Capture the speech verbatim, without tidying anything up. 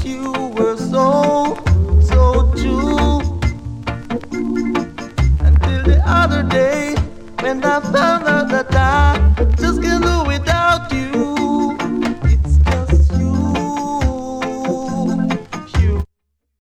you were so, so true. Until the other day, when I found out that I just can't do without you.